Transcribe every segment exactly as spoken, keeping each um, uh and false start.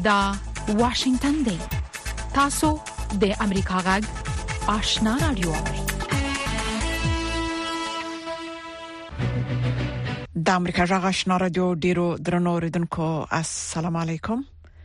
دا واشنگتن دی تاسو د امریکا غږ آشنا رادیو د امریکا غږ آشنا رادیو ډیرو درنو ریدونکو السلام علیکم.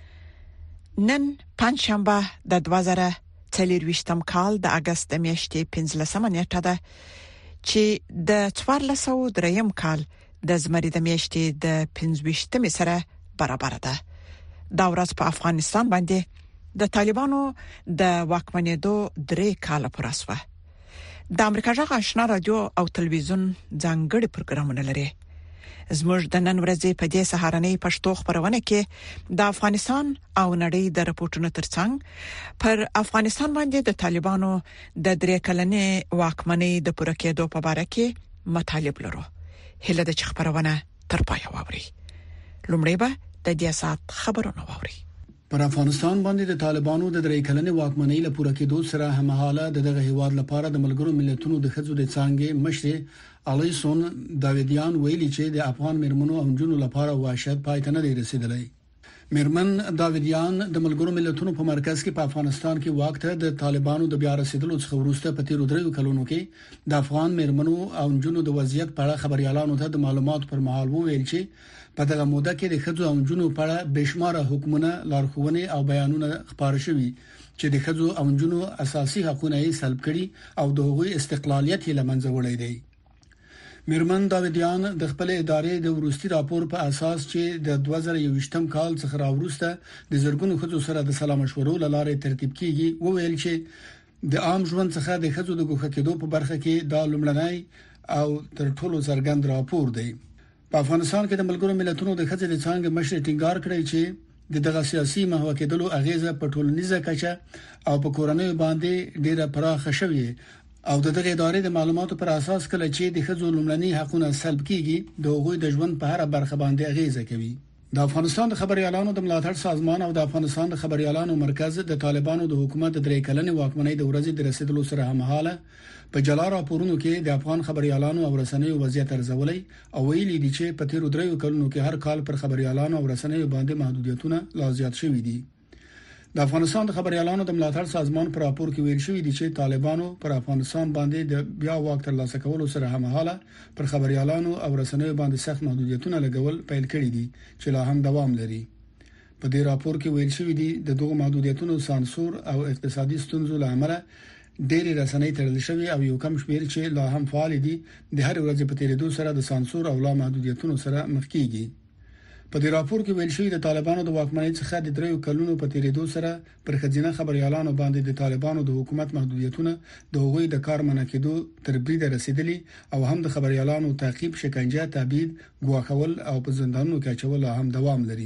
نن پنځشنبه د دوه زره څلورویشتم کال د اگست د میاشتې پنځلسمه نیټه ده چې د څوارلس سوه دریم کال د زمري د میاشتې د پنځویشتمې سره برابر ده. دا ورځ په افغانستان باندې د طالبانو د واکمنېدو درې کال پوره شوه. د امریکا غږ آشنا رادیو او تلویزیون ځانګړي پروګرامونه لري. زموږ د نن ورځې په دې سهارنۍ پښتو خبرونه کې د افغانستان او نړۍ د راپورټونو ترڅنګ پر افغانستان باندې د طالبانو د درې کلنې واکمنۍ د پوره کېدو په اړه کې مطالب لرو. هله د خبرونه تر پای ووري. لومړی به د دې سات خبرونه ووري. پر افغانستان باندې د طالبانو د درې کلنې واکمنۍ لپاره کېدو سره همحاله دغه هیواد لپاره د ملګرو ملتونو د خځو د څنګه مشر الیسون داویدیان ویلي چې د افغان مرمنو او جنونو لپاره وحشت پای ته نه رسیدلی. مرمن داویدیان د ملګرو ملتونو په مرکز کې په افغانستان کې وخت د طالبانو د بیا رسیدلو څخه وروسته په تیرو درې کلونو کې د افغان مرمنو او جنونو د وضعیت په اړه خبريالانو ته د معلوماتو پر مهال وویل چې په دغه موده کې د خځو او جنونو په اړه بشماره حکومتونه لارښوونې او بیانونه خبر شوي چې د خځو او جنونو اساسي حقوقونه یې سلب کړي او د هغوی استقلالیت یې لمنځه وړی دی. مرمن داویدیان د خپل ادارې د ورستي راپور په اساس چې د دوه زره یوویشتم کال څخه راوروسته د زرګونو خځو سره د سلام مشورو لاره ترتیب کیږي وویل چې د عام ژوند څخه د خځو د ګوښه کېدو په برخه کې دا لومړنی او تر ټولو څرګند راپور دی. په افغانستان کې د ملګرو ملتونو د خځې د څنګه مشر ټینګار کړی چې د دغه سیاسي محو کېدلو اغیزه په ټولنیزه کچه او په کورنۍ باندې ډیره پراخه شوې او د دغه ادارې د معلوماتو پر اساس کله چې د خځو لومړني حقوقونه سلب کیږي د هغوی د ژوند په هر برخه باندې اغیزه کوي. د افغانستان د خبريالانو د ملاتړ سازمان او د افغانستان د خبريالانو مرکز د طالبانو د حکومت د درې کلنې واکمنۍ د ورځې د رسیدلو سره همحاله په جلا راپورونو کې د افغان خبريالانو او رسنیو وضعیت ارزولې او ویلي دي چې په تیرو درې کلونو کې هر کال پر خبريالانو او رسنیو باندې محدودیتونه لا زیات شوي دي. د افغانستان د خبريالانو د ملاتړ سازمان پر راپور کې ویل شوی دی چې طالبانو پر افغانستان باندې د بیا واک ترلاسه کولو سره همحاله پر خبريالانو او رسنیو باندې سخت محدودیتونه لګول پیل کړي دي چې لا هم دوام لري. په دې راپور کې ویل شوی دی د دغه محدودیتونو سانسور او اقتصادي ستونزو لامل ډېری رسنۍ تړل شوی او یو کم شمیر چې لا هم فعال دي د هر ورځ په تیریدو سره د سانسور او لا محدودیتونو سره مخ کیږي. په دې راپور کې ویل شوی د طالبانو د واکمنۍ څخه د درې کلونو په تیریدو سره پر خځینه خبريالانو باندې د طالبانو د حکومت محدودیتونه د هغوی د کار منع کېدو تر بریده رسیدلي او هم د خبريالانو تعقیب، شکنجه، تعبید، ګواښول او په زندانونو کې اچول هم دوام لري.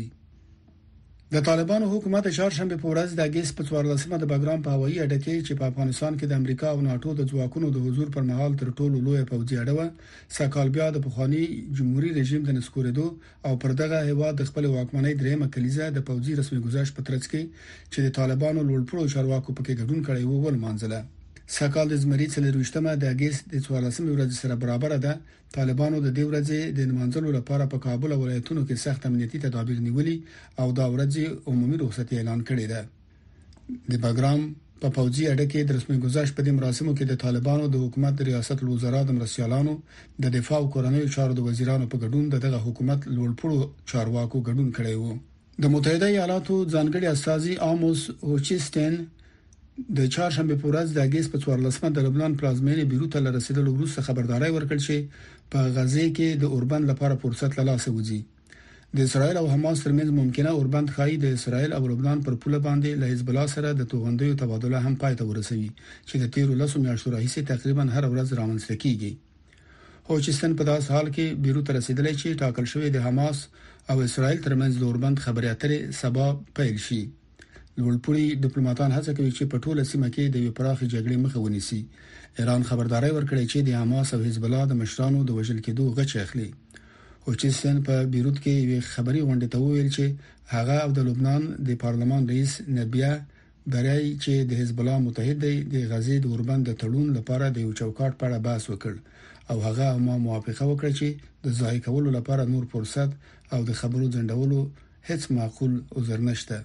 د طالبانو حکومت چهارشنبه په ورځ د اگست په څوارلسمه د بګرام په هوایي اډه کې چې په افغانستان کې د امریکا او ناتو د ځواکونو د حضور پر مهال تر ټولو لوی پوځي اډه و سکهال بیا د پخوانی جمهوریت رژیم د نسکورېدو او پر دغه هیواد د خپل واکمنۍ دریمه کلیزه د پوځي رسمي گزارش په ترڅ کې چې د طالبانو لوړپوړو چارواکو پکې ګډون کړی وو ول منځله. سکهال د زمري څلورویشتمه د اگست د څوارلسمه ورځ سره برابر ده. طالبانو د دې ورځې د منځلو لپاره په کابل ولایتونو کې سخت امنیتي تدابیر نیولي او دا ورځ عمومي رخصتي اعلان کړې ده. د بګرام په پوځي اډه کې د رسمي گزارش په دې مراسمو کې د طالبانو د حکومت د ریاست الوزرا د مرستيالانو د دفاع او کورنیو چارو د وزیرانو په ګډون دغه حکومت لوړپوړو چارواکو ګډون کړی وو. د متحده ایالاتو ځانګړي استازي آموس هوچستن د چهارشنبه په ورځ د اگست په څوارلسمه د لبنان پلازمینې بیروت ته رسیدلو وروسته خبرداري ورکړ چې په غزه کې د اوربند لپاره فرصت له لاسه وځي. د اسرایل او حماس ترمنځ ممکنه اوربند خای د اسرایل او لبنان پر پوله باندې له حزب الله سره د توغندیو تبادله هم پای ته ورسوي چې د تیرو لسو میاشتو راهیسې تقریبا هر ورځ رامنځته کیږي. هوچستن په داس حال کې بیروت رسیدلی چې ټاکل شوی د حماس او اسرایل ترمنځ د اوربند خبري اترې سبا پیل شي. لوړپوړي ډیپلوماټان هڅه کوي چې په ټوله سیمه کې د یو پراخ جګړې مخه ونیسي. ایران خبرداري ورکړې چې د حماس او حزب الله د مشرانو د وژل کېدو غچ اخلي. هوچستن په بیروت کې یو خبري غونډه ته ویل چې هغه او د لبنان د پارلمان رئیس نبیه برای چې د حزب الله متحد دی د غزې د اوربند د تړون لپاره د یو چوکاټ په اړه بحث وکړ او هغه ما موافقه وکړه چې د ځای کولو لپاره نور فرصت او د خبرو ځندولو هیڅ معقول عذر نشته.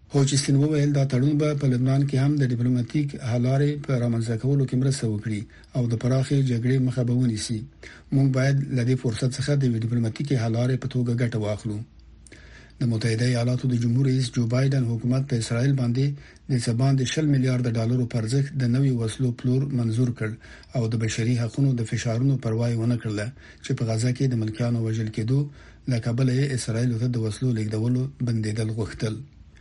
هوچستین وویل دا تړون به په لبنان کې هم د ډیپلوماټیک حل لارې په رامنځته کولو کې مرسته وکړي او د پراخې جګړې مخه به ونیسي. موږ باید لدې فرصت څخه د ډیپلوماټیک حل لارې په توګه ګټه واخلو. د متحده ایالاتو د جمهور رئیس جو بایدن حکومت په اسرائیل باندې د سبان د شل میلیارډ ډالرو پر ارزښت د نوي وسلو پلور منزور کړ او د بشري حقوقو د فشارونو پروا ونه کړله چې په غزا کې د ملکیانو وژل کېدو لکبل اسرائیل ته د وسلو لیږدولو بندیدل غوښتل.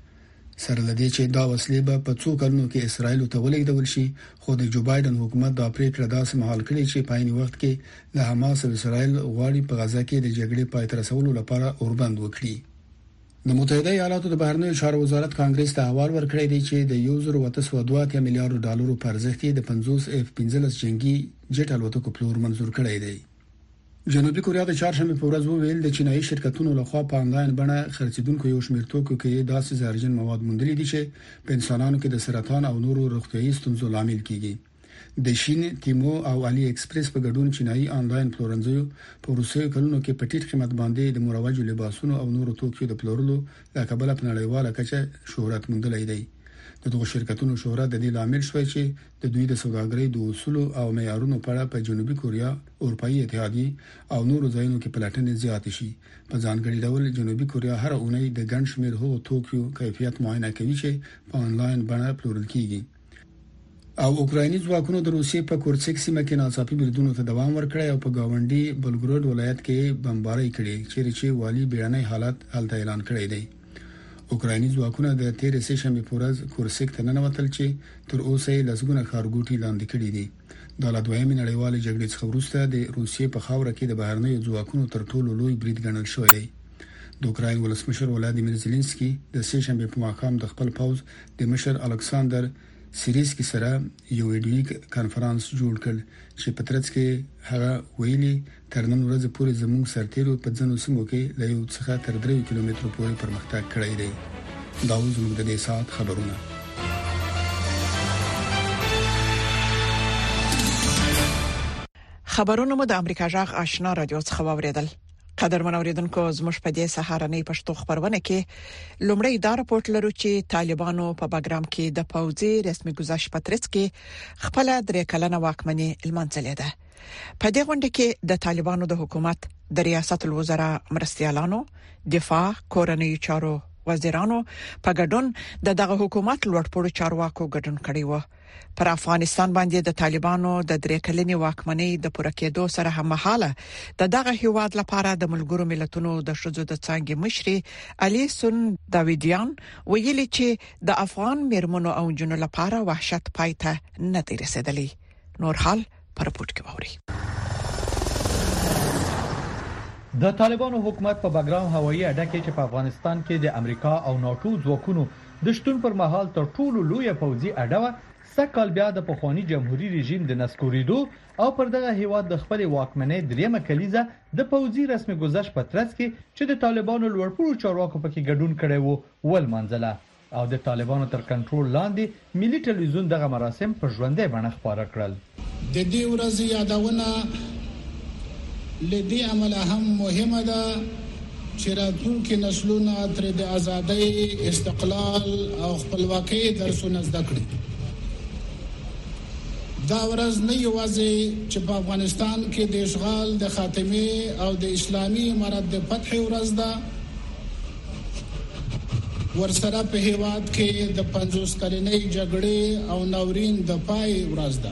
سره لدې چې دا وسلې به په څو کلونو کې اسرائیل ته ولېږدول شي، خو د جو بایدن حکومت دا پریکړه داسې مهال کړې چې په عین وخت کې د حماس او اسرائیل غواړي په غزا کې د جګړې پای ته رسولو لپاره اوربند وکړي. د متحده ایالاتو د بهرنیو چارو وزارت کانګرس ته احوال ورکړی دی چې د یو زر او تاسو دوه میلیارډ ډالرو پر ارزښت د پنځوس اف پنځلس جنگي جټ الوتکو پلور منزور کړی دی. جنوبي کوریا د چهارشنبه په ورځ وویل د چینایي شرکتونو لخوا په انلاین بڼه خرڅیدونکو یو شمېر توکو کې داسې زهرجن مواد موندلي دي چې په انسانانو کې د سرطان او نورو روغتیايي ستونزو لامل کیږي. د شین تیمو او علي ایکسپریس په ګډون چینایي انلاین پلورنځیو په روسي کلونو کې په ټیټ قیمت باندې د مروجو لباسونو او نورو توکو د پلورلو لکبل په نړیواله کچه شهرت موندلې دی. دغه شرکتونو شهرت د دې لامل شوی چې د دوی د سوداګرۍ د اصول او معیارونو په اړه په جنوبي کوریا، اروپאי اتحادیه او نورو ځایونو کې پلاتنې زیات شي. په ځانګړي ډول جنوبي کوریا هر اونۍ د ګڼ شمېر هغو توکو کیفیت معاینه کوي چې په انلاین بڼه پلورل کیږي. او اوکرایني ځواکونو د روسیې په کورسک سیمه کې ناڅاپي بریدونو ته دوام ورکړی او په گاونډي بلګرود ولایت کې بمباري کړې چې والی بیړنی حالت هلته اعلان کړی دی. اوکرایني ځواکونه د تیر سه شنبه په ورځ کورسک ته ننوتل چې تر اوسه یې لسګونه ښارګوټي لاندې کړي دي. د دویمې نړیوالې جګړې څخه وروسته د روسیې په خاوره کې د بهرنیو ځواکونو تر ټولو لوی برید ګڼل شوی دی. د اوکراین ولسمشر ولادیمیر زيلنسکي د سه شنبه په ماښام د خپل پوځ د مشر الکساندر سیریسکي سره یو ویډیویي کانفرنس جوړ کړ چې په ترڅ کې هغه ویلي تر نن ورځې پورې زموږ سرتیرو په ځینو سیمو کې له یو څخه تر درې کیلومترو پورې پرمختګ کړی دی. دا زموږ د دې ساعت خبرونه. خبرونه مو د امریکا جغ آشنا رادیو څخه واوریدل. قدرمن اوریدونکو، زموږ په دې سهارنۍ پښتو خبرونه کې لومړی دا راپورټ لرو چې طالبانو په بګرام کې د پوځي رسمي گزارش پترڅ کې خپل درې کلنه واکمني لمانځلې ده. په دې غونډه کې د طالبانو د حکومت د ریاست الوزرا مرستيالانو، دفاع، کورنۍ چارو وزیرانو په ګډون د دغه حکومت لوړپوړو چارواکو ګډون کړی و. پر افغانستان باندې د طالبانو د درې کلنې واکمنۍ د پوره کېدو سره هم مهاله د دغه هیواد لپاره د ملګرو ملتونو د شذو د څنګه مشري علي سون داویدیان ویلي چې د افغان میرمنو او جنو لپاره وحشت پایته نه دی رسیدلی. نور حال پر پورت کې ووري. د طالبانو حکومت په بګرام هوایي اډه کې چې په افغانستان کې د امریکا او ناتو ځواکونو د شتون پر مهال تر ټولو لوی پوځي اډه و، سکهال بیا د پخوانی جمهوریت رژیم د نسکوریدو او پر دغه هیواد د خپل واکمنۍ دریمه کلیزه د پوځي رسمي گزارش پترڅ کې چې د طالبانو لوړپوړو چارواکو پکې ګډون کړي وو ول منځله او د طالبانو تر کنټرول لاندې ملي ټلویزیون دغه مراسم په ژوندۍ بڼه خبره کړل. د دې ورځې یادونه لدې عمل هم مهمه ده چې راتلونکي نسلونه تر د ازادۍ، استقلال او خپلواکۍ درسونه زده کړي. دا ورځ نه یوازې چې په افغانستان کې د اشغال د خاتمه او د اسلامي امارت د فتح ورځ ده، ورسره په هیواد کې د پنځوس کلنۍ جګړې او ناورین د پای ورځ ده.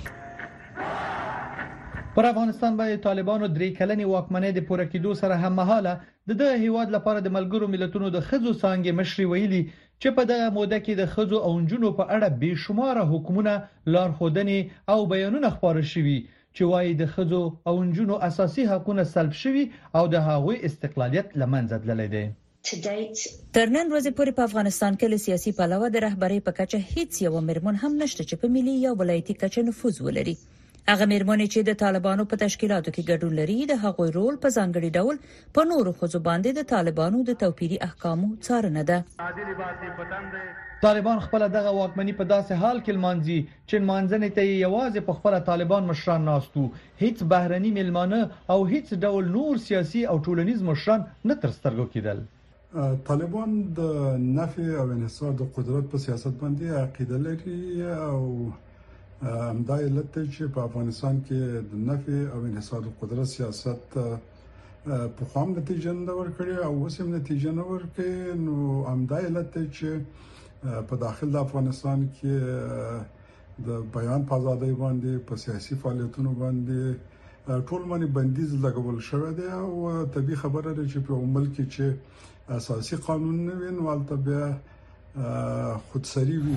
پر افغانستان باندې طالبانو درې کلنې واکمنۍ د پوره کېدو سره هم مهاله د دغه هیواد لپاره د ملګرو ملتونو د خځو څنګه مشري ویلي چې په دغه موده کې د خځو او نجونو په اړه بې شماره حکومتونه لارښودنې او بیانونه خپاره شوي چې وايي د خځو او نجونو اساسي حقوقونه سلب شوي او د هغوی استقلالیت لمنځه تللی دی. تر نن ورځې پورې په افغانستان کې له سیاسي پلوه د رهبرۍ په کچه هیڅ یو مرمن هم نشته چې په ملي یا ولایتي کچه نفوذ ولري. هغه مرمنې چې د طالبانو په تشکیلاتو کې ګډون لري د هغوی رول په ځانګړي ډول په نورو خځو باندې د طالبانو د توپیري احکامو څارنه ده. طالبان خپل دغه واکمني په داسې حال کې لمانځي چې منځنۍ ته یوازې په خپل طالبان مشران ناستو، هیڅ بهرني ملمانه او هیڅ ډول نور سیاسي او ټولنیز مشران نه تر سترګو کېدل. طالبان د نفي او انحصار د قدرت په سیاست باندې عقیده لري او همدا علت چې په افغانستان کې د نفي او انحصار د قدرت سیاست په خام نتیجه نه ورکړي او اوس هم نتیجه نه ورکړي. نو همدا علت چې په داخل د افغانستان کې د بیان په ازادۍ باندې په سیاسي فعالیتونو باندې ټول باندې بندیز لګول شوی دی او طبي خبره ده چې په ملک کې چې اساسي قانون نه وین والته بیا خودسری وی.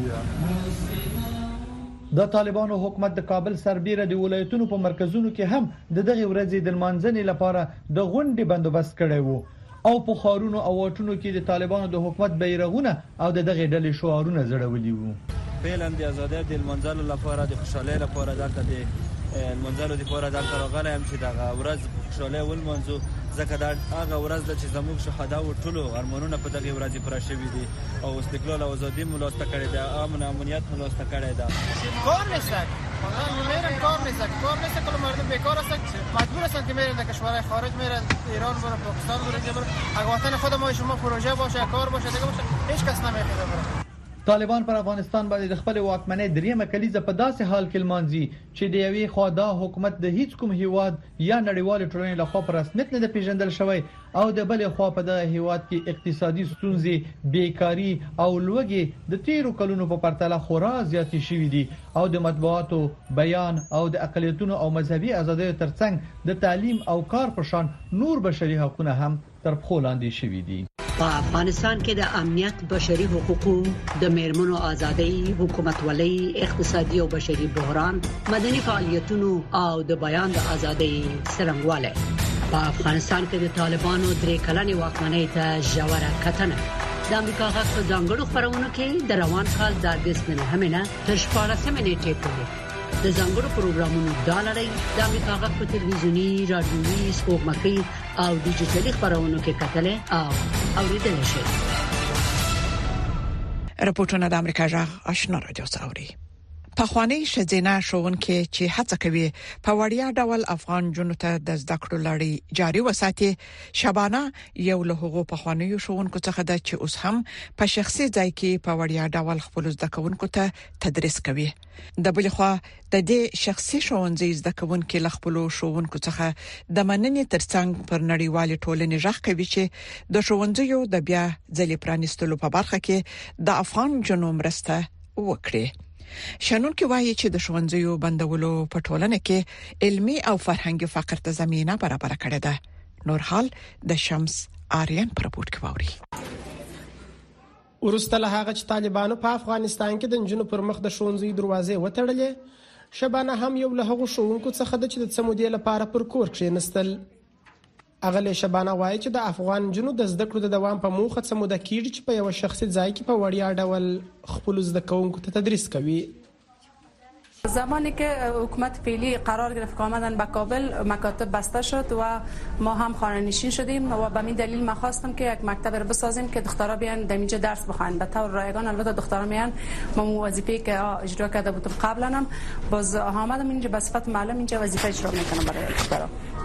د طالبانو حکومت د کابل سربېره د ولایتونو په مرکزونو کې هم د دغه ورځې د منځنۍ لپاره د غونډې بندوبست کړی وو او په خارونو او واټونو کې د طالبانو د حکومت بیرغونه او د دغه ډلې شعارونه زړولي وو. فعلا د آزادۍ د منځلو لپاره د خوشحالۍ لپاره دلته د منځلو لپاره دلته راغلی هم چې دغه ورځ خوشحالۍ ولمنځو ځکه دا هغه ورځ ده چې زموږ شهدا او ټولو ارمانونه په دغه ورځ پوره شوي دي او استقلال او ازادي مو لاسته کړې ده، امن امنیت مو لاسته کړې ده. کار نیست، واقعا میرن کار نیست، کار نیست که مردم بیکار هستن، مجبور هستن که میرن در کشورهای خارج، میرن ایران برن، پاکستان برن، اگه وطن خود ما شما پروژه باشه، کار باشه، دیگه باشه، هیچ کس نمیخواد بره. طالبان پر افغانستان باندې د خپل واکمنۍ دریمه کلیزه په داسې حال کې لمانځي چې د یوې خوا دا حکومت د هیڅ کوم هیواد یا نړیوال ټولنې لخوا په رسمیت نه پیژندل شوی او د بلې خوا په دغه هیواد کې اقتصادي ستونزې، بیکاری او لوږې د تیرو کلونو په پرتله خورا زیاتې شوې دي او د مطبوعاتو، بیان او د اقلیتونو او مذهبي ازادیو ترڅنګ د تعلیم او کار په شان نور بشري حقوقونه هم تر پښو لاندې شوي دي. په افغانستان کې د امنیت، بشري حقوقو، د میرمنو ازادۍ، حکومتولۍ، اقتصادي او بشري بحران، مدني فعالیتونو او د بیان د ازادۍ څرنګوالی په افغانستان کې د طالبانو درې کلنې واکمنۍ ته ژوره کتنه. د امریکا غږ په ځانګړو خبرونو کې د روان کال د اګست نهمې نه تر شپاړسمې نیټې پورې د ځانګړو پروګرامونو ډالري د امریکا غږ په تلویزیونی، رادیوي، سپوږمکۍ او ډیجیټلي خبرونو کې کتلې او اوریدل شي. راپورټونه د امریکا غږ آشنا رادیو څاوري. پخوانی شذینه شوونکې چې هڅه کوي په وړیا ډول افغان جنونو ته د زده کړو لړۍ جاري وساتي، شبانه یو له هغو پخوانیو شوونکو څخه ده چې اوس هم په شخصي ځای کې په وړیا ډول خپل زده کوونکو ته تدریس کوي. د بل خوا د دې شخصي ښوونځي زده کوونکو له خپل شوونکو څخه د مننې ترڅنګ پر نړیوال ټولنې ژغ کوي چې د ښوونځیو د بیا ځلې پرانیستلو په برخه کې د افغان جنونو مرسته وکړي. شنون کې وایي چې د ښوونځیو بندولو په ټولنه کې علمي او فرهنګي فقر ته زمينه برابر کړې ده. نور حال د شمس آریان پر راپورټ کې ووري. ورسته له هغه چې طالبانو په افغانستان کې د جنونو پر مخ د ښوونځي دروازې وتړلې، شبانه هم یو له هغو ښوونکو څخه ده چې د څمودې لپاره پر کور کېنستل. اغله شبانه وایي چې د افغان جنونو د زده کړو د دوام په موخه څموده کیږي چې په یو شخصي ځای کې په وړیا ډول خپل زده کوونکو ته تدریس کوي. زمانی که حکومت فعلی قرار گرفت که آمدن به کابل، مکاتب بسته شد و ما هم خانه نشین شدیم و به این دلیل ما خواستم که یک مکتب رو بسازیم که دخترها بیان در اینجا درس بخوانند به طور رایگان. البته دخترها میان ما وظیفه که اجرا کرده بودم قبلا هم باز آمدم اینجا به صفت معلم اینجا وظیفه اجرا میکنم برای دخترها.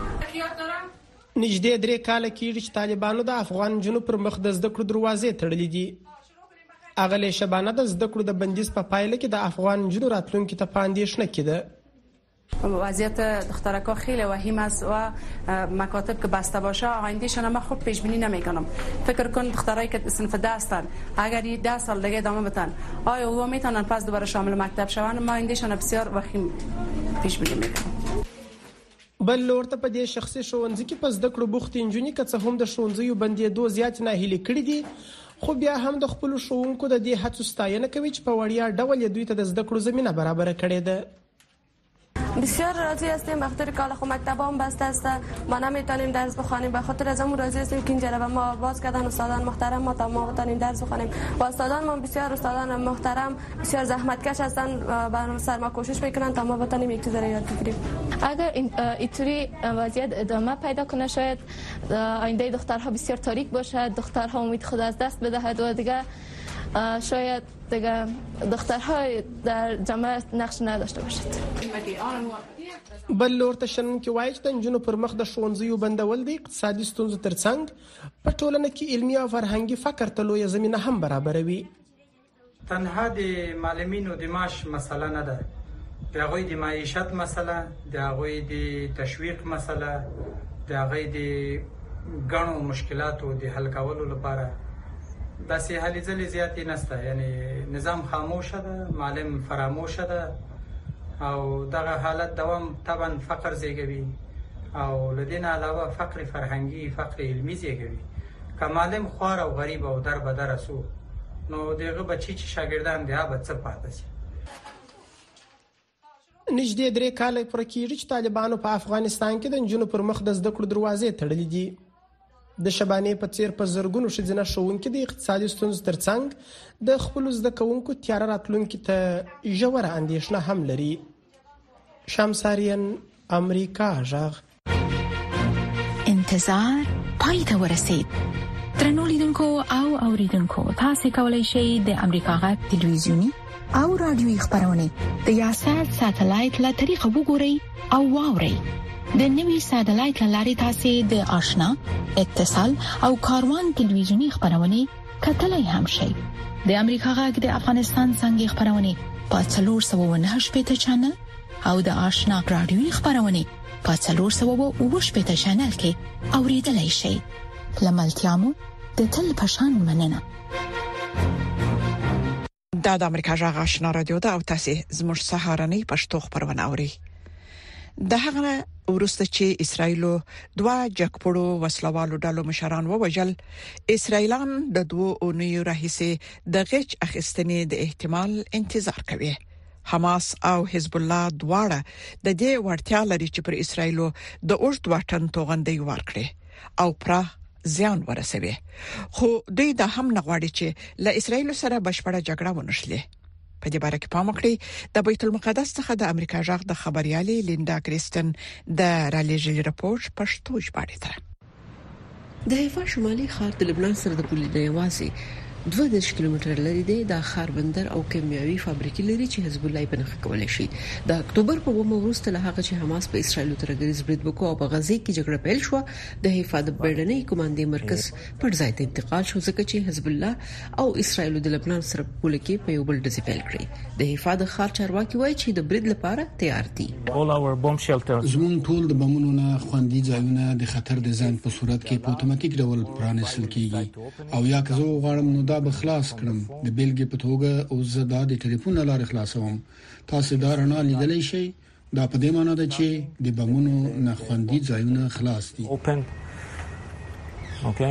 نږدې درې کاله کېږي چې طالبانو د افغان جنونو پر مخ د زده کړو دروازې تړلې دي. اغله شبانه د زده کړو د بندیز په پایله کې د افغان جنونو راتلونکي ته پاندېښنه کېده. وضعیت دخترکا خیلی وخیم است و مکاتب که بسته باشه آیندهشان ما خوب پیش بینی نمیکنم. فکر کن دخترایی که صنف ده هستن اگر ده سال دیگه ادامه بدن آیا او میتونن پس دوباره شامل مکتب شوند؟ ما آیندهشان بسیار وخیم پیش بینی میکنم. بل لورته په دې شخصي ښوونځي کې په زده کړو بوختې نجونې که څه هم د ښوونځیو بندېدو زیات ناهیلې کړي دي، خو بیا هم د خپلو ښوونکو د دې هڅو ستاینه کوي چې په وړیا ډول دوی ته د زده کړو زمینه برابر کړې ده. بسیار راضی هستیم به خاطر که حالا خب مکتبام بسته است، ما نمیتونیم درس بخوانیم، به خاطر از اون راضی هستیم که اینجا رو ما باز کردن استادان محترم ما تا ما بتونیم درس بخوانیم و استادان ما بسیار استادان محترم بسیار زحمتکش هستن، برنامه سر ما کوشش میکنن تا ما بتونیم یک چیز رو یاد بگیریم. اگر اینطوری وضعیت ادامه پیدا کنه شاید آینده دخترها بسیار تاریک باشه، دخترها امید خود از دست بدهد و دیگه شاید دیگه دخترهای در جامعه نقش نداشته باشد. بل لور ته شنن کې وایي چې د نجونو پر مخ د ښوونځیو بندول د اقتصادي ستونزو ترڅنګ په ټولنه کې علمي او فرهنګي فکر ته لویه زمینه هم برابروي. تنها د معلمینو د معاش مسله نه ده، د هغوی د معیشت مسله، د هغوی د تشویق مسله، د هغوی د ګڼو مشکلاتو د حل کولو لپاره داسې هلې ځلې زیاتې نشته. یعنی نظام خاموشه ده، معلم فراموشه ده او دغه حالت دوام طبعا فقر زیږوي او لدینا علاوه فقر فرهنګي، فقر علمي زیږوي. که معلم خوار او غریب او در بدر سو نو دغه بچی چې شاګردان دی هغه څه پاتې شي. نږدې درې کاله پوره کېږي چې طالبانو په افغانستان کې د نجونو پر مخ د زده کړو دروازې تړلې دي. د شبانې په څیر په زرګونو ښځینه ښوونکي د اقتصادي ستونزو ترڅنګ د خپلو زده کوونکو تیاره راتلونکي ته ژوره اندېښنه هم لري. شمساریان، امریکا غږ. انتظار پای ته ورسید. درنو لیدونکو او اوریدونکو، تاسو کولی شئ د امریکا غږ تلویزیونی او رادیوي خبرونه د یاشر ساتلایت له طریقه وګورئ او واورئ. د نوي ساتلایت لارې تاسو د آشنا، اتصال او کاروان تلویزیونی خبرونه کتلای هم شئ. د امریکا غږ د افغانستان څنګه خبرونه په څلور سوه و نهه شپږ چنل او د آشنا رادیوي خبرونه په څلور سوه و اووه شپږ چنل کې اوریدلای شئ. لملتيامو د تل پشان مننه. دا د امریکا غږ آشنا رادیو ده او تاسو زموږ سهارنۍ پښتو خبرونه اورئ. د هغه ورسته چې اسرایل دوه جګپړو وسلوالو ډلو مشران ووجل، اسرایلان د دوه اونیو راهیسې د غچ اخیستنې د احتمال انتظار کوي. حماس او حزب الله دواړه د دې وړتیا لري چې پر اسرایل د اوږد واټن توغندۍ ورکړي او پر زیان ورسوي، خو دوی دا هم نه غواړي چې له اسرایل سره بشپړه جګړه ونشلي. په دې باره کې پام وکړئ. د بیت المقدس څخه د امریکا غږ د خبريالي لیندا کریستن د رالیجل رپورت پښتو ژباړه ده. د حیفا شمالي ښار د لبنان سره د پولې د یوازې دوه دېرش کیلومتره لري دی. د ښار بندر او کیمیاوي فابریکې لري چې حزب الله په نخښه کولای شي. د اکتوبر په اوومه وروسته له هغه چې حماس په اسرایل ترګریز برید وکړ او په غزه کې جګړه پیل شو، د حیفا د بیړنۍ کمانډې مرکز پر ځای ته انتقال شو ځکه چې حزب الله او اسرایل د لبنان سره په پوله کې په یو بل ډزې پیل کړې. د حیفا د ښار چارواکي وایي چې د برید لپاره تیار دي. زمون ټول د بمونو نه خوندي ځایونه د خطر د ځان په صورت کې په اتوماتیک ډول پرانیستل کیږي او یا که زه غواړم نو دا به خلاص کړم. د بیلګې په توګه او زه دا د ټلیفون لارې خلاصوم. تاسو دا رڼا لیدلی شئ. دا په دې معنی ده چې د بمونو نه خوندي ځایونه خلاص دي. اوکې.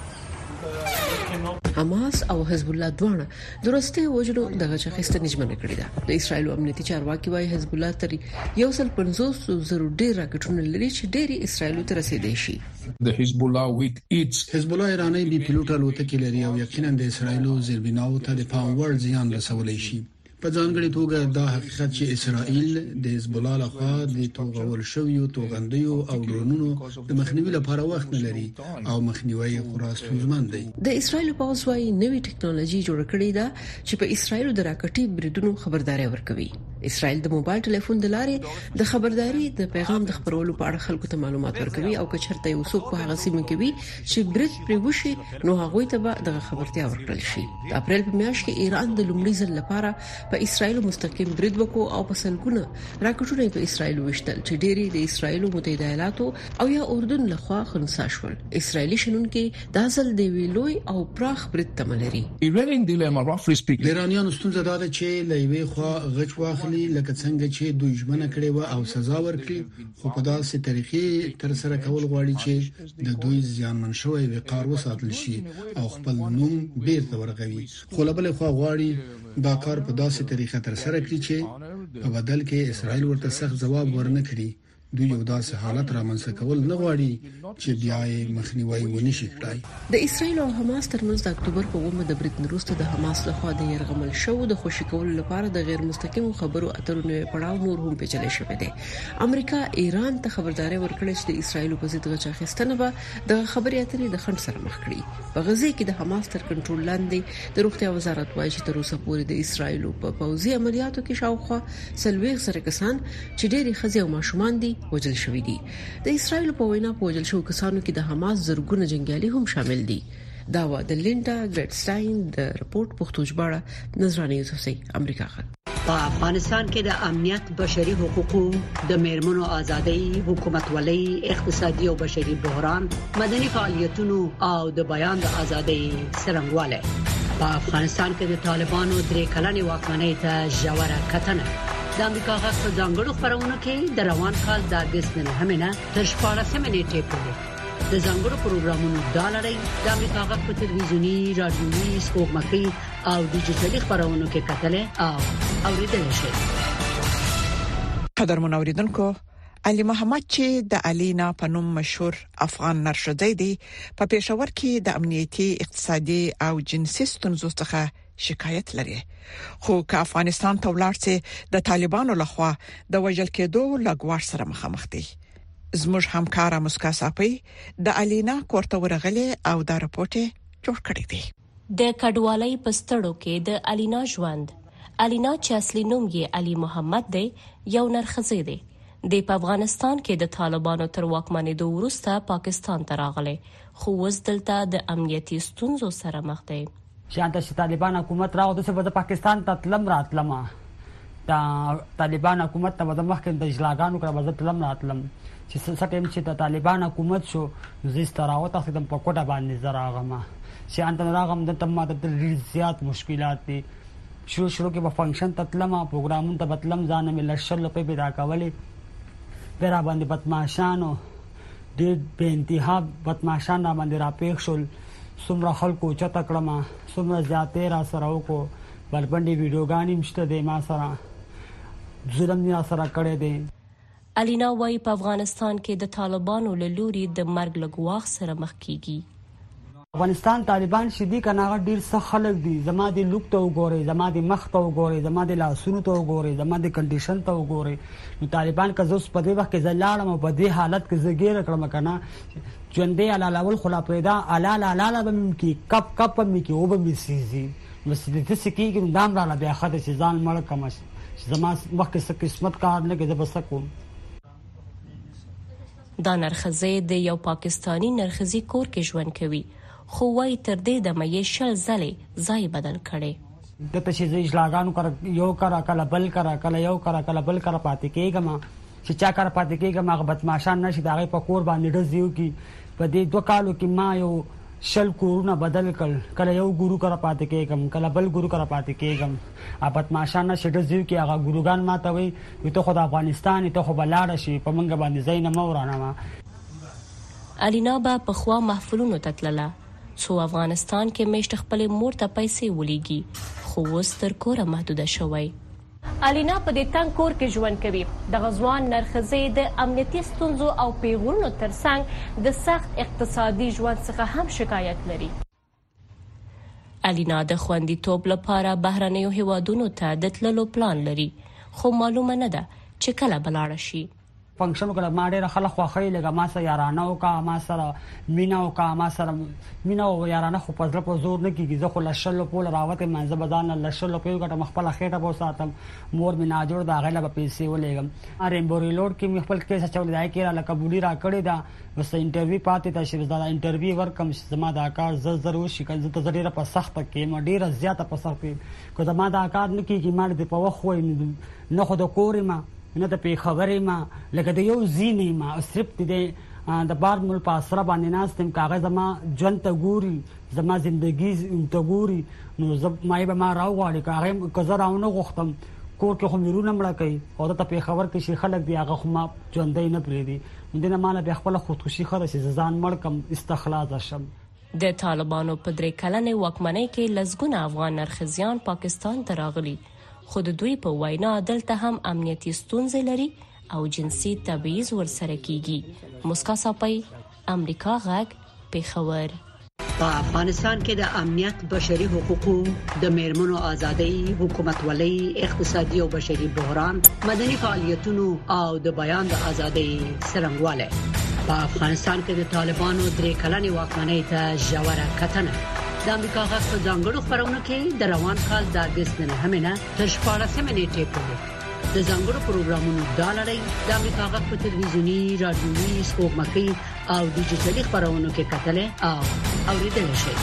حماس او حزب الله دواړه درسته وجلو دغه شخص ته نجمنه کړی ده. د اسرایل امنیتي چارواکي وايي حزب الله تر یو سل پنځوس زره ډیر راکټونه لري چې ډېری اسرایل ته رسیدي شي. د حزب الله ویت ایټس حزب الله ایرانی بي پيلوټ الوتکې لري او یقینا د اسرایل زیربناو ته د پام وړ زیان رسولای شي. په ځانګړي توګه دا حقیقت چې اسرائیل د حزب الله لخوا د توغول شویو توغندیو او ډرونونو د مخنیوي لپاره وخت نه لري او مخنیوي خورا ستونزمن دی. د اسرائیل په وسوي نوې ټکنالوژي جوړ کړې ده چې په اسرائیل د راکټي بریدونو خبرداري ورکوي. اسرائیل د موبایل ټلیفون د لارې د خبرداري د پیغام د خبرولو په اړه خلکو ته معلومات ورکوي او که چېرته یو څوک په هغه سیمه کې وي چې برید پرې وشي نو هغه ته به د خبرتیا ورکړل شي. د اپریل په میاشت کې ایران د لومړي ځل لپاره په اسرائیل مستقیم برید وکړ او په سلګونه راکټونه په اسرائیل وشتل چې ډېری د اسرائیل متحده ایالاتو او یا اردن لخوا خنثی شول. اسرائیلي شنونکو د ځل دی ویلوي او پراخ برید تملري. ایرانیان ستونزه ده چې لوي خو غچ واخلي لکه څنګه چې دوی ژمنه کړې و او سزا ورکړي، خو په داسې طریقې تر سره کول غواړي چې د دوی زیانمن شوی وقار وساتل شي او خپل نوم بیرته ورغوي. خو بل خو غواړي دا کار په داسې طریقه تر سره کړي چې په بدل کې اسرائیل ورته سخت ځواب ورنکړي دوی یو داسې حالت رامنځته کول نه غواړي چې بیا یې مخنیوي ونشي کړای. د اسرایل او حماس ترمنځ د اکتوبر په اومه د برید وروسته د حماس لخوا د يرغمل شو د خوشی کولو لپاره د غیر مستقیم خبرو اترو نوې پړاو نور هم پیچلې شوې ده. امریکا ایران ته خبرداري ورکړې چې د اسرایل په ضد غچ اخیستنه به د خبري اترې د خنډ سره مخ کړي. په غزه کې د حماس تر کنټرول لاندې د روغتیا وزارت وايي چې تر اوسه پورې د اسرایل په پوځي عملیاتو کې شاوخوا سلويغ سره کسان چې ډېری ښځې او ماشومان دي وژل شوي دي. د اسرایل په وینا په وژل شوو کسانو کې د حماس زرګونه جنگیالي هم شامل دي. دا و د لینډا ګریټسټاین د رپورت پښتو ژباړه نظرانه یوسفزئی امریکا خل. په افغانستان کې د امنیت، بشري حقوقو، د میرمنو ازادۍ، حکومتولۍ، اقتصادي او بشري بحران، مدني فعالیتونو او د بیان د ازادۍ څرنګوالی. په افغانستان کې د طالبانو درې کلنې واکمنۍ ته ژوره کتنه. د امریکا غږ په ځانګړو خبرونو کې د روان کال د اگست نهمه نه تر شپاړسمه نیټې پورې د ځانګړو پروګرامونو دالري د امریکا غږ په تلویزیونی، رادیوي، سپوږمکۍ او ډیجیټلي خبرونو کې کتل او اوریدل شي. قدرمن اوریدونکو، علي محمد چې د الینا په نوم مشهور افغان نرښځی دی په پېښور کې د امنیتي، اقتصادي او جنسي ستونزو څخه شکایت لري. خو که افغانستان ته ولاړ سي د طالبانو لخوا د وژل کېدو لګوار سره مخامخ دي. زموږ همکارا مسکا صافي د الینا کوړه ورغلې او دا رپورت جوړ کړی دی. د کډوالۍ پستړو کې د الینا ژوند. الینا چې اصلي نوم یې علي محمد دی، یو نرښځی دی. د په افغانستان کې د طالبانو تر واکمنېدو وروسته پاکستان ته راغلی، خو اوس دلته د امنیتي ستونزو سره مخ دی. شانته چې طالبان حکومت راو د څه د پاکستان ته تلم راتلم دا طالبان حکومت ته د مخکې د اجلاګانو کړه وځه تلم راتلم چې څه ټیم چې د طالبان حکومت شو زیست راوته څه په کوټه باندې زراغما شانته راغم د تم ماته د زیات مشکلات دي. شروع شروع کې په فنکشن ته تلم، پروګرامونو ته بتلم، ځان مې لشل په پیدا کولې پیرا باندې بدمعشانو ډېر به انتها بدمعشان را باندې را پېښ شول. څومره خلکو چته کړم، څومره زیاتې را سره وکړو، بربندي ویډیوګانې مشته دي ما سره، ظلم یې سره کړی دی. الینا وايي په افغانستان کې د طالبانو له لوري د مرګ له ګواښ سره مخ کیږي. افغانستان طالبان شدي کنه ډیر څه خلک دي، زما د لوک ته وګوري، زما د مخ ته وګوري، زما د لاسونو ته وګوري، زما د کنډیشن ته وګوري. نو طالبان که زوس په دې وخت کې زلاړم او په دې حالت کې زګیر کړم کنه ژوندې علاوه خلا پیدا علاله علاله بم کې کپ کپ بم کې او بم سيزي مسجد ته سکیږم دام را بیا خاطر چې ځان مړ کم شي زما وخت څه قسمت کار نه کې زه بس کوم. دا نرښځی د یو پاکستانی نرښځي کور کې ژوند کوي، خو وايي تر دې د مې شل ځلې ځای بدل کړي. د ته چې اجلاګانو کړ یو کړه کله بل کړه کله یو کړه کله بل کړه پاتې کېږم چې چا کار پاتې کېږم هغه بدمعشان نشي دا غي په کور باندې ډزیو کی. په دې دوه کالو کې ما یو شل کورونه بدل کړ، کله یو ګورو کړه پاتې کېږم کله بل ګورو کړه پاتې کېږم. ا بدمعشان نشي ډزیو کی هغه ګوروګان ماته وي ته خو د افغانستان ته خو بلاړ شي په منګه باندې زین مورانه ما. الینا با په خوا محفلونو تتلله سو افغانستان کې مشت خپل مور ته پیسې ولېږي، خو اوس تر کوره محدوده شوی. الینا په دې تنګ کور کې ژوند کوي. د غزوان نرښځې د امنیتي ستونزو او پیغورونو ترڅنګ د سخت اقتصادي ژوند څخه هم شکایت لري. الینا د خوندیتوب لپاره بهرنیو هیوادونو ته د تللو پلان لري، خو معلومه نه ده چې کله بلاړه شي. فنکشن کله ما ډېر خلک خوښي لګه ما سره یارانه او کا ما سره مینا او کا ما سره مینا او یارانه خو پزله په زور نه کیږي. زه خو لشل په راوته منځ بدان لشل په یو غټه خپل خېټه بو ساتم، مور مینا جوړ دا غله په پیسې ولېګم. اره بوري لوډ کې خپل کیسه چول دی کې را لکه بوډي را کړی دا بس انټرویو پاتې ته شي دا انټرویو ورکم زما دا کار ز ضرور شي کنه ته ډیره په سخت کې ما ډیره زیاته په سخت کې کو زما دا کار نه کیږي ما دې په وخت وای نه خو د کورې ما نه ته په خبرې ما لکه د یو زینې ما صرف دې د بار مل په اسره باندې ناستم کاغذ ما ژوند ته ګوري زما ژوندۍ ته ګوري نو زه مای به ما راو غواړي کاغه کزراونه غوښتم کور کې خو میرونه مړه کوي او ته په خبر کې شي خلک دی هغه خو ما ژوندۍ نه پرې دي دنه مال به خپل خودکشي خره شي ځان مړ کم استخلاص شم. د طالبانو په درې کلنې واکمنۍ کې لزګونه افغان نرښځيان پاکستان ته راغلي، خو د دوی په وینا دلته هم امنیتي ستونزې لري او جنسي تبعیض ورسره کیږي. مسکا صاحب، امریکا غږ، پیښور. په افغانستان کې د امنیت، بشري حقوقو، د میرمنو ازادۍ، حکومتولۍ، اقتصادي او بشري بحران، مدني فعالیتونو او د بیان د ازادۍ څرنګوالی. په افغانستان کې د طالبانو درې کلنې واکمنۍ ته ژوره کتنه. د امریکا غږ په ځانګړو خبرونو کې د روان کال د اگست نهمې نه تر شپاړسمې نیټې پورې د ځانګړو پروګرامونو دا لړۍ د امریکا غږ په تلویزیوني، رادیوي، سپوږمکۍ او ډیجیټلي خبرونو کې کتلې او اوریدل شي.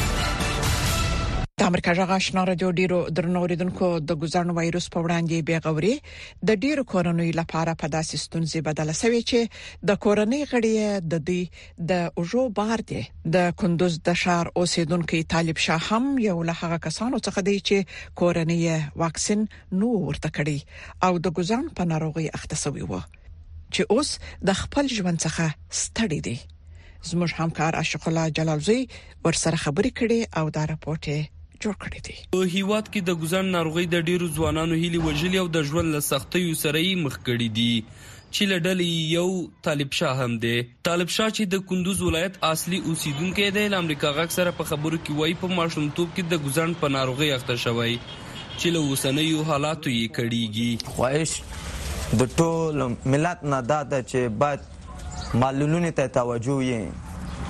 د امریکا غږ آشنا رادیو ډیرو درنو اوریدونکو د ګزارن وایروس په وړاندې بیغوري د ډیرو کورنۍ لپاره په داسې ستونزې بدله شوې چې د کورنۍ غړي د دې د اوجو بار دي. د کندوز د شهر اوسیدونکو طالب شاه هم یو له هغه کسانو څخه دی چې کورنۍ واکسین نو ورته کړی او د ګزارن په ناروغي اخته شوی و چې اوس د خپل ژوند څخه ستړي دي. زموږ همکار اشق الله جلالزی ورسره خبرې کړي او دا راپورټ جوړ کړی دی. په هیواد کې د ګزن ناروغي د ډیرو ځوانانو هیلي وژلي او د ژوند له سختیو سره یې مخ کړي دي چې لډلې یو طالب شاه هم دی. طالب شاه چې د کندوز ولایت اصلي اوسیدونکو دی، د امریکا غږ سره په خبرو کې وایي په ماشومتوب کې د ګزن په ناروغي اخته شوی چې له اوسنیو حالاتو یې کړيږي. خواهش د ټول ملت نه دا ده چې باید معلولینو ته توجه یې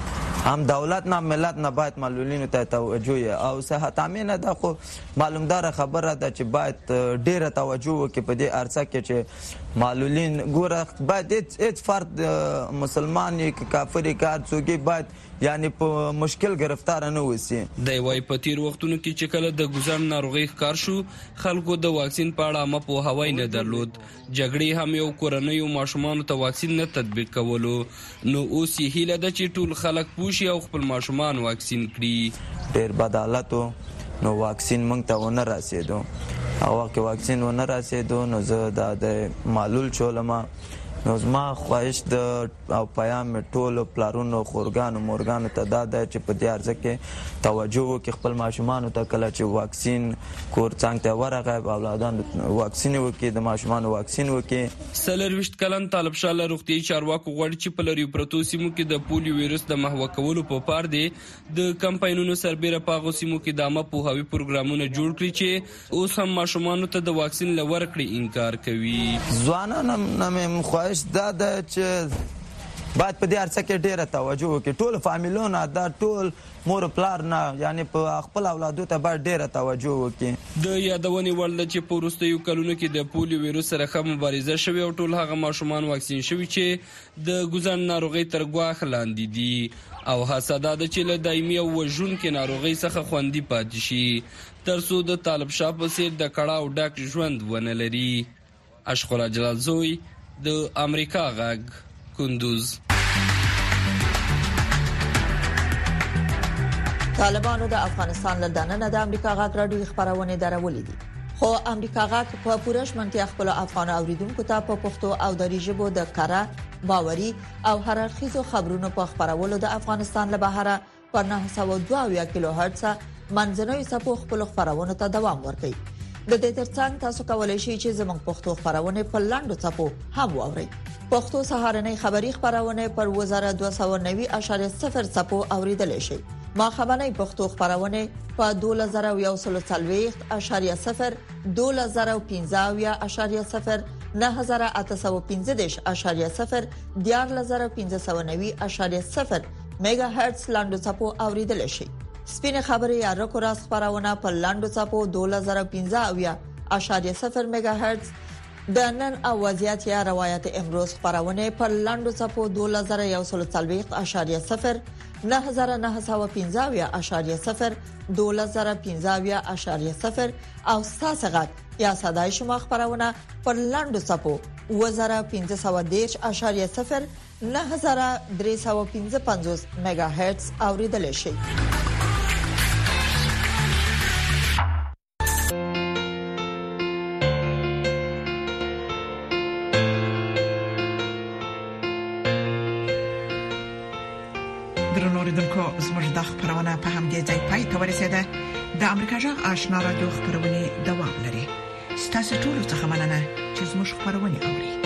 هم دولت نه ملت نه باید معلولینو ته توجه او صحت امنه ده. خو معلومدار خبره ده چې باید ډیره توجه وکړي په دې ارڅه کې چې معلولین ګوره باید هیڅ فرد مسلمان یا کافر کار څوک باید یعنی په مشکل گرفتار نه وسی. د وای په تیر وختونو کې چې کله د ګزن ناروغي ښکار شو خلکو د واکسین په اړه مې په هوای نه درلود. جګړې هم یو کورنۍ او ماشومان ته واکسین نه تطبیق کولو. نو اوس یې هیله ده چې ټول خلک پوښي او خپل ماشومان واکسین کړي. ډیر بدالاتو نو واکسین مونږ ته ونه رسیدو او که واکسین ونه رسیدو نو زه د معلول چولما نو زما خواهش د او پیام ټول پلارونو خورګانو مورګانو ته دا ده چې په دې ارزه کې توجه وکړي خپل ماشومان ته کله چې واکسین کور څنګه ته ورغه اولادان واکسین وکړي د ماشومان واکسین وکړي. سلرويشت کلن طالب شاه له روغتي چارواکو غوړي چې په لری پروتو سیمو کې د پولیو وایروس د محو کولو په پار دي د کمپاینونو سربېره پاغو سیمو کې د ما په هوی پروګرامونه جوړ کړی چې اوس هم ماشومان ته د واکسین لور کړی انکار کوي. ځوانان هم خواهش دا ده چې باید په دې ارڅه کې ډیره توجه وکړي ټول فامیلونه دا ټول مور پلار نه یعنی په خپل اولادو ته باید ډیره توجه وکړي. د یادونې وړ ده چې په وروستیو کلونو کې د پولیو وایروس سره ښه مبارزه شوې او ټول هغه ماشومان واکسین شوي چې د ګزن ناروغي تر ګواښ لاندې دي او هڅه ده چې له دایمي او وژونکې ناروغۍ څخه خوندي پاتې شي تر څو د طالب شاه په څیر د کړاو ډک ژوند ونه لري. اشق الله جلالزوی د امریکا غږ، کندوز. طالبانو د افغانستان له دننه د امریکا غږ راډیو خبرونه درولې دي خو امریکا غږ په پوره شمنتیا خپل افغان اوریدونکو ته په پښتو او دری ژبه د کارا باوري او هررخیزو خبرونو په خبرولو د افغانستان له بهره پر نه سوه دوه اویا کیلو هرتز منځنوي سپو خپل خبرونه ته دوام ورکړي. د دې ترڅنګ تاسو کولای شئ چې زموږ پښتو خبرونه په لاندو څپو هم واورئ. پښتو سهارنۍ خبری خبرونه پر وزارت دوه سوه نوي اعشاریه صفر څپو اوریدل شي. ما خبرنۍ پښتو خبرونه په دوه زره یو سل څلوېښت اعشاریه صفر، دوه زره پنځه اعشاریه صفر، نه زره اته سوه پنځه دېرش اعشاریه صفر، دیارلس زره پنځه سوه نوي اعشاریه صفر میگا هرتز لاندو څپو اوریدل شي. سپینه خبري یا رکو راست خبرونه په لاندو څپو دوه زره پنځه اعشاریه صفر میگا هرتز، د نن او وضعیت یا روایت امروز خبرونه په لاندو څپو دوه زره یو سل څلوېښت اعشاریه صفر، نه زره نه سوه پنځه اعشاریه صفر، دوه زره پنځه اعشاریه صفر او ساسغت یا صداي شما خبرونه په لاندو څپو اوه زره پنځه سوه دېرش اعشاریه صفر، نه زره درې سوه پنځه پنځوس میگا هرتز اوریدل شي. درنوریدونکو زموږ د خبرونه په همدې ځای پای ته ورسیده. د امریکا جغ آشنا رادیو خبرونه دوام لري. ستاسو ټول څه مننه چې زموږ خبرونه اوري.